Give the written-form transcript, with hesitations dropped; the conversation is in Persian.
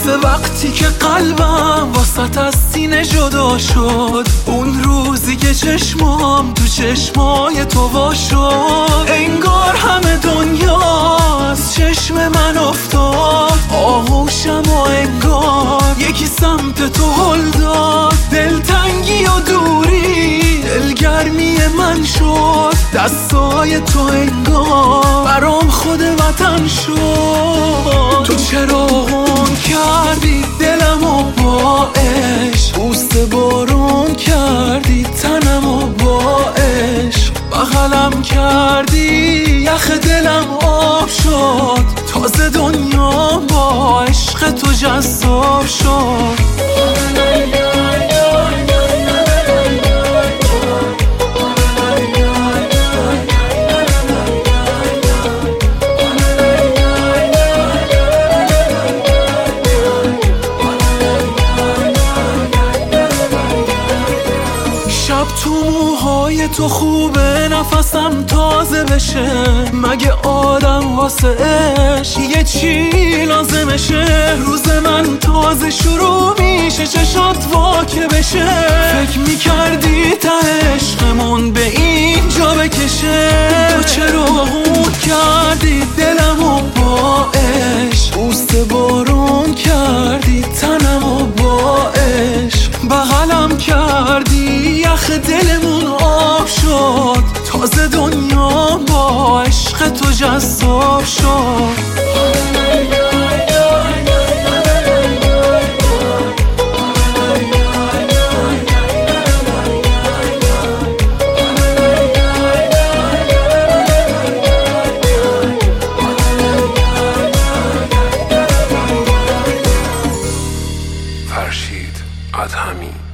مثل وقتی که قلبم واسط از سینه جدا شد، اون روزی که چشمام تو چشمای تو وا شد. انگار همه دنیا از چشم من افتاد، آغوشم و انگار یکی سمت تو هل داد. دلتنگی و دوری دلگرمی من شد، دستای تو انگار برام خود وطن شد. تو چراغون کردی دلمو با عشق، بوست بارون کردی تنمو با عشق. بغلم کردی یخ دلم آب شد، تازه دنیا با عشق تو جذاب شد. تو موهای تو خوبه نفسم تازه بشه، مگه آدم واسه عشق یه چی لازمشه؟ روز من تازه شروع میشه، چشات واکه بشه. فکر میکردی ته عشقمون به اینجا بکشه، تو چرا غون کردی دلمو با عشق، بوست بارون کردی تنمو با عشق. بغلم کردی یخ دلمون آب شد، تازه دنیا با عشق تو جذاب شد. فرشید ادهمی